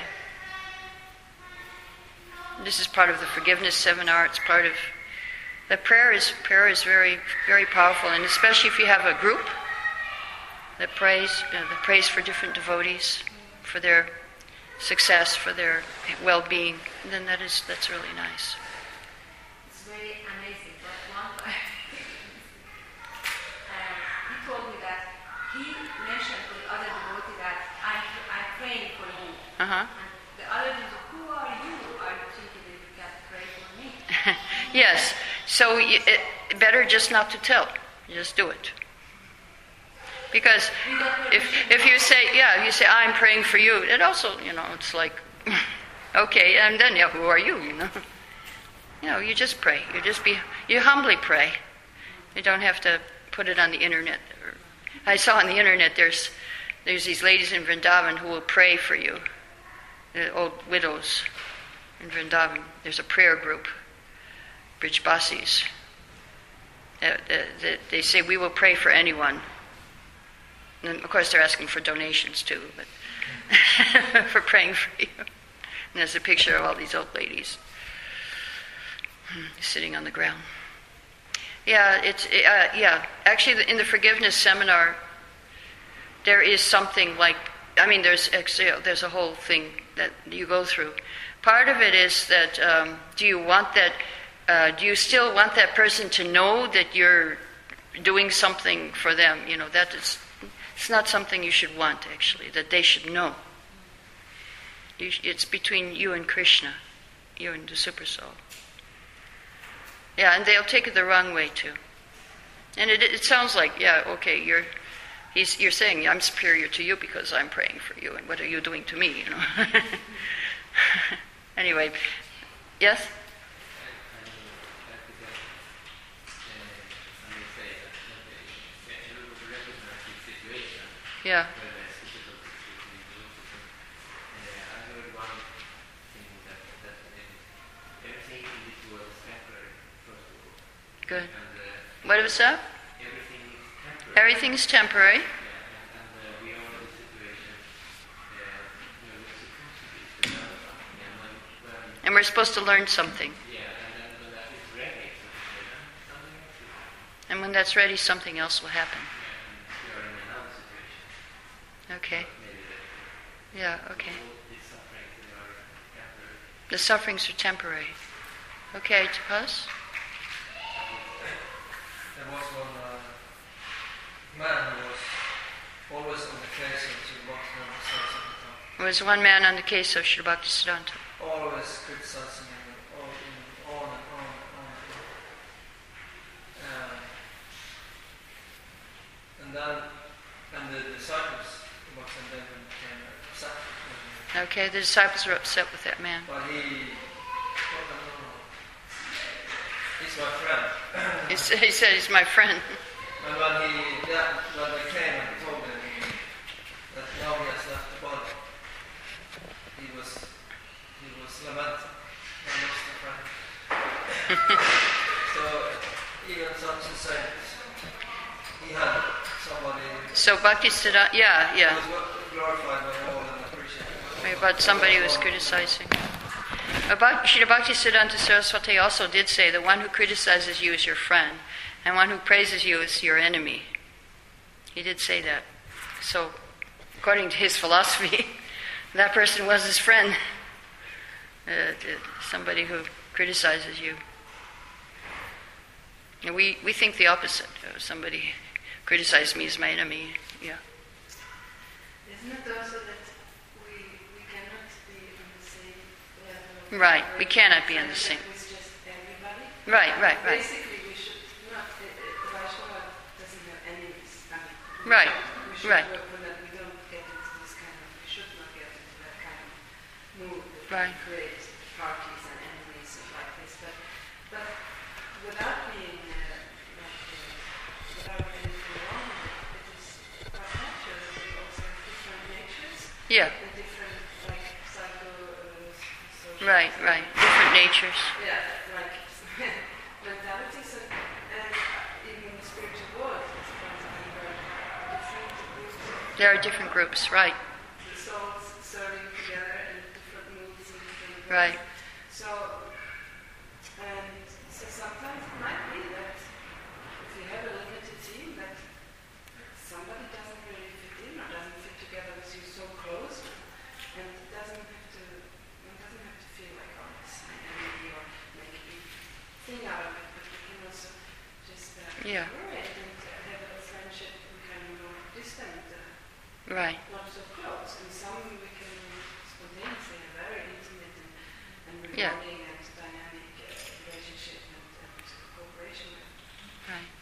This is part of the forgiveness seminar. It's part of the prayer is prayer is very very powerful, and especially if you have a group that prays, you know, that prays for different devotees, for their success, for their well-being. Then that is that's really nice. It's very amazing. But one time, um, he told me that he mentioned to the other devotee that I I'm praying for you. Uh huh. And the other devotee, who are you? Are you thinking that you can pray for me? Yes. So you, it, better just not to tell. Just do it. Because if if you say, yeah, you say, I'm praying for you, it also, you know, it's like, okay, and then, yeah, who are you, you know? You know, you just pray. You just be, you humbly pray. You don't have to put it on the internet. I saw on the internet there's there's these ladies in Vrindavan who will pray for you, the old widows in Vrindavan. There's a prayer group, Brijbasis. Uh, uh, they say, we will pray for anyone. And of course, they're asking for donations too, but for praying for you. And there's a picture of all these old ladies sitting on the ground. Yeah, it's uh, yeah. Actually, in the forgiveness seminar, there is something like, I mean, there's there's a whole thing that you go through. Part of it is that um, do you want that? Uh, do you still want that person to know that you're doing something for them? You know, that is, it's not something you should want, actually, that they should know. You sh- it's between you and Krishna, you and the Super Soul. Yeah, and they'll take it the wrong way, too. And it, it sounds like, yeah, okay, you're he's, you're saying I'm superior to you because I'm praying for you, and what are you doing to me, you know? Anyway, yes? Yeah. Good. What was that? Everything is temporary. And we're supposed to learn something. And when that's ready, something else will happen. Okay. Yeah, okay. The sufferings are temporary. Okay, Tapas? There was one uh, man who was always on the case of Srila Bhaktivinoda Saraswati. There was one man on the case of Srila Bhaktisiddhanta. Always criticizing him, all, on and on and on and on. Um, and then, and the disciples of Bhaktivinoda became upset with him. Okay, the disciples were upset with that man. But he, oh, no, no, no. He's my friend. He, s- he said he's my friend. And when he, yeah, when they came and told him that now he has left the body, he was, he was lamenting. I lost a friend. So even such a saint, he had somebody. So Bhaktisiddhanta, yeah, yeah. He was glorified by all and appreciated. About somebody who was criticizing. About Srila Bhaktisiddhanta Saraswati also did say the one who criticizes you is your friend, and one who praises you is your enemy. He did say that. So, according to his philosophy, that person was his friend. Uh, somebody who criticizes you. And we, we think the opposite. Uh, somebody criticizes me as my enemy. Yeah. Isn't it also that we, we cannot be on the same level? Right, we cannot be on the same. With just everybody. Right, right, right. Basically, we should not. The Vaishnava doesn't have enemies. I mean, Right, we should right. work on that. We don't get into this kind of. We should not get into that kind of mood that Right. creates parties and enemies and like this. But, but without being uh, like, uh, without anything wrong with it, it is quite natural that we also have different natures. Yeah. And different, like, psycho, uh, social... Right, right. Different natures. Yeah, like, mentalities and, and even in the spiritual world, as far as I heard, different groups of There are different groups, right. souls serving together in different moods and different Right. So, and so sometimes it might be that if you have a limited team, that somebody doesn't really fit in or doesn't fit together with you so close, and it doesn't have to, one doesn't have to feel like, oh, it's my enemy or make a big thing out of it, but we can also just uh, Yeah. tolerate and uh, have a friendship we can go distant, uh, Right. not so close, and some we can spontaneously have very intimate and, and Yeah. rewarding and dynamic uh, relationship and, and cooperation with. Right.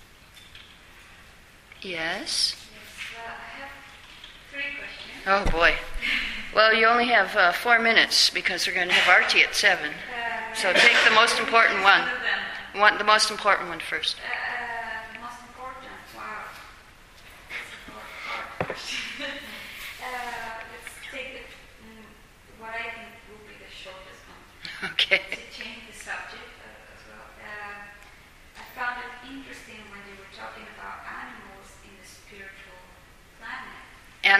Yes. Yes, well, I have three questions. Oh boy. Well, you only have uh, four minutes because we're going to have Arti at seven. Uh, So take the most important one. One of them. One, the most important one first. Uh, uh, the most important, wow. That's a hard, hard question. uh, let's take the, mm, what I think will be the shortest one. Okay. To change the subject uh, as well. Uh, I found it interesting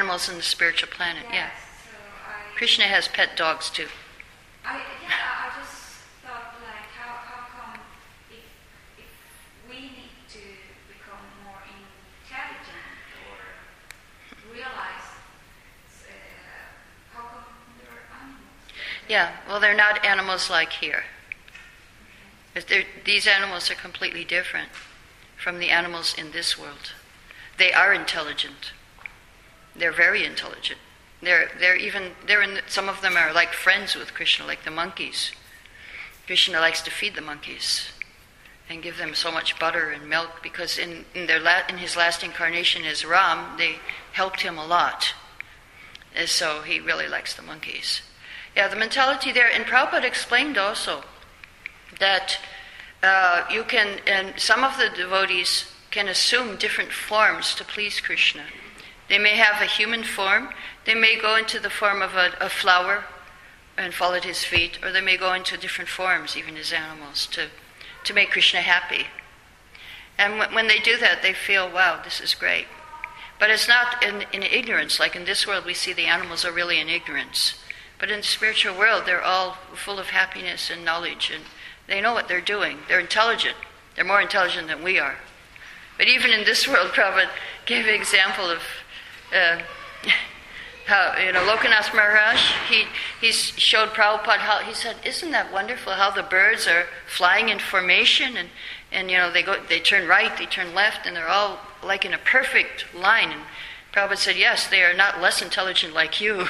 animals on the spiritual planet, yeah. So I, Krishna has pet dogs too. I, yeah, I I just thought like how, how come if, if we need to become more intelligent or realize uh, how come there are animals? Yeah, well, they're not animals like here. They're, these animals are completely different from the animals in this world. They are intelligent. They're very intelligent. They're they're even they're in some of them are like friends with Krishna, like the monkeys. Krishna likes to feed the monkeys and give them so much butter and milk because in in their la- in his last incarnation as Ram, they helped him a lot. And so he really likes the monkeys. Yeah, the mentality there, and Prabhupada explained also that uh, you can, and some of the devotees can assume different forms to please Krishna. They may have a human form, they may go into the form of a, a flower and fall at his feet, or they may go into different forms, even as animals, to, to make Krishna happy. And w- when they do that, they feel, wow, this is great. But it's not in, in ignorance, like in this world we see the animals are really in ignorance. But in the spiritual world, they're all full of happiness and knowledge, and they know what they're doing. They're intelligent. They're more intelligent than we are. But even in this world, Prabhupada gave an example of uh, how, you know, Lokanath Maharaj, he, he showed Prabhupada how, he said, isn't that wonderful how the birds are flying in formation and, and you know, they go, they turn right, they turn left, and they're all like in a perfect line. And Prabhupada said, yes, they are not less intelligent like you.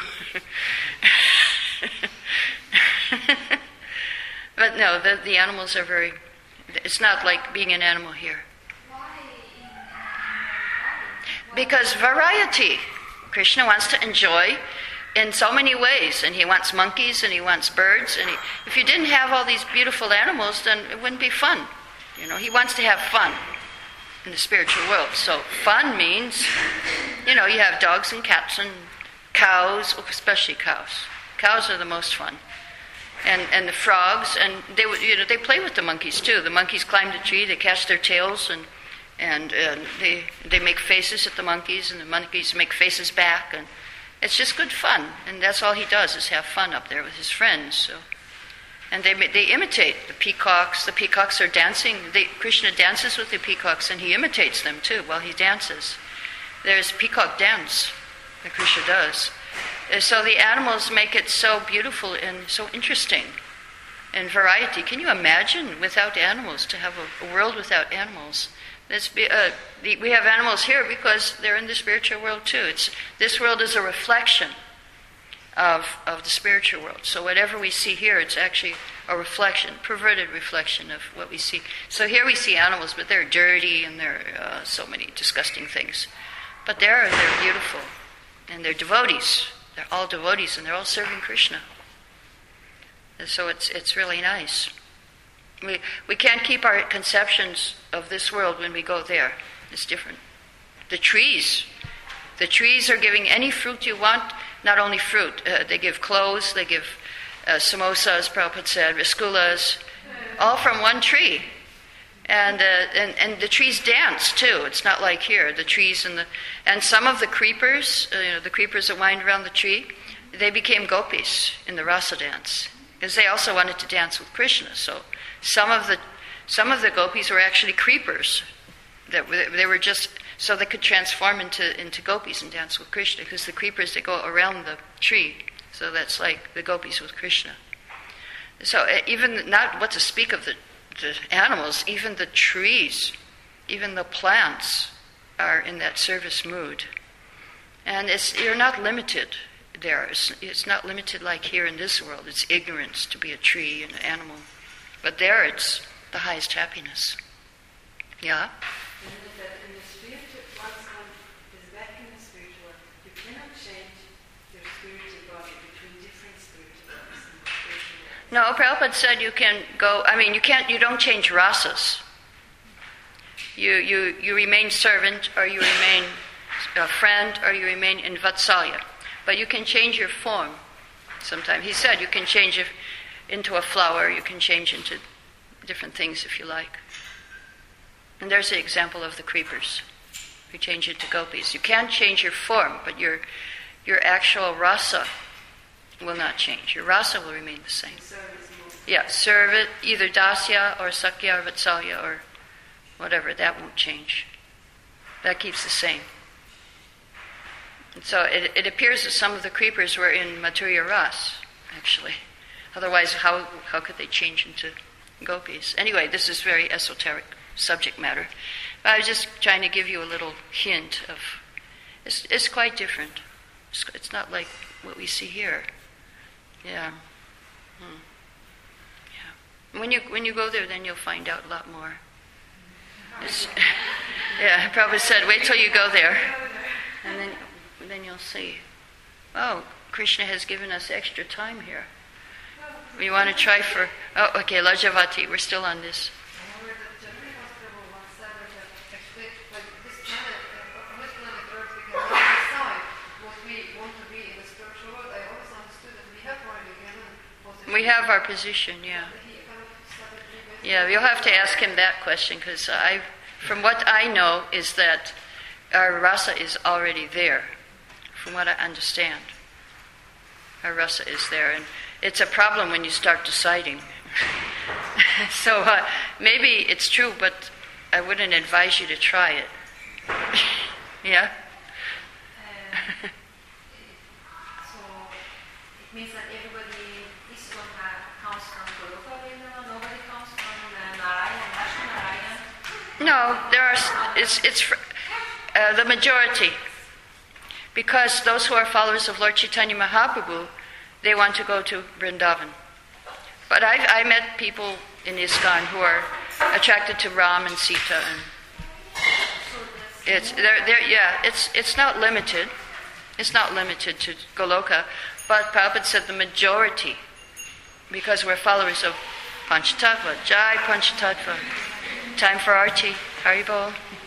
But no, the, the animals are very, it's not like being an animal here. Because variety. Krishna wants to enjoy in so many ways, and he wants monkeys and he wants birds. And he, if you didn't have all these beautiful animals, then it wouldn't be fun. You know, he wants to have fun in the spiritual world. So fun means, you know, you have dogs and cats and cows, especially cows. Cows are the most fun. And and the frogs, and they you know they play with the monkeys too. The monkeys climb the tree, they catch their tails, and and uh, they they make faces at the monkeys, and the monkeys make faces back, and it's just good fun. And that's all he does is have fun up there with his friends. So, and they they imitate the peacocks. The peacocks are dancing. They, Krishna dances with the peacocks, and he imitates them too while he dances. There's peacock dance that Krishna does. So the animals make it so beautiful and so interesting and variety. Can you imagine without animals, to have a, a world without animals? This be, uh, the, we have animals here because they're in the spiritual world too. It's, this world is a reflection of, of the spiritual world. So whatever we see here, it's actually a reflection, perverted reflection of what we see. So here we see animals, but they're dirty and they're uh, so many disgusting things. But they're, they're beautiful and they're devotees. They're all devotees, and they're all serving Krishna. And so it's it's really nice. We we can't keep our conceptions of this world when we go there. It's different. The trees, the trees are giving any fruit you want. Not only fruit, uh, they give clothes, they give uh, samosas, Prabhupada said, rasgullas, all from one tree. And, uh, and and the trees dance too. It's not like here. The trees and the and some of the creepers, uh, you know, the creepers that wind around the tree, they became gopis in the rasa dance because they also wanted to dance with Krishna. So some of the some of the gopis were actually creepers. That they were just so they could transform into into gopis and dance with Krishna because the creepers they go around the tree. So that's like the gopis with Krishna. So uh, even not what to speak of the. The animals, even the trees, even the plants are in that service mood. And it's, you're not limited there. It's, it's not limited like here in this world. It's ignorance to be a tree and an animal. But there it's the highest happiness. Yeah? And that in the spiritual, once one is back in the spiritual world, you cannot change your spiritual body between different spiritual bodies in the spiritual world. No, Prabhupada said you can go, I mean, you can't, you don't change rasas. You, you, you remain servant, or you remain a friend, or you remain in Vatsalya. But you can change your form sometimes. He said you can change it into a flower, you can change into different things if you like. And there's the example of the creepers. We change it to gopis. You can change your form, but your your actual rasa will not change. Your rasa will remain the same. Yeah, serve it, either dasya or sakya or vatsalya or whatever. That won't change. That keeps the same. And so it, it appears that some of the creepers were in Mathurya Ras, actually. Otherwise, how how could they change into gopis? Anyway, this is very esoteric subject matter. But I was just trying to give you a little hint of, it's, it's quite different. It's, it's not like what we see here. Yeah. Hmm. Yeah. When you when you go there, then you'll find out a lot more. It's, yeah, Prabhupada said, wait till you go there, and then then you'll see. Oh, Krishna has given us extra time here. We want to try for. Oh, okay, Lajavati. We're still on this. We have our position, yeah. Yeah, you'll have to ask him that question, because I, from what I know, is that our rasa is already there, from what I understand. Our rasa is there, and it's a problem when you start deciding. so uh, maybe it's true, but I wouldn't advise you to try it. yeah? Um, so it means that everybody is going to comes from Goloka Vrindavan, nobody comes from uh, Narayan, Lakshmi Narayan. No, there are. It's it's uh, the majority, because those who are followers of Lord Chaitanya Mahaprabhu, they want to go to Vrindavan. But I I met people in ISKCON who are attracted to Ram and Sita, and it's they're, they're, yeah, it's it's not limited. It's not limited to Goloka, but Prabhupada said the majority, because we're followers of Panchatattva. Jai Panchatattva. Time for Arti. Haribol.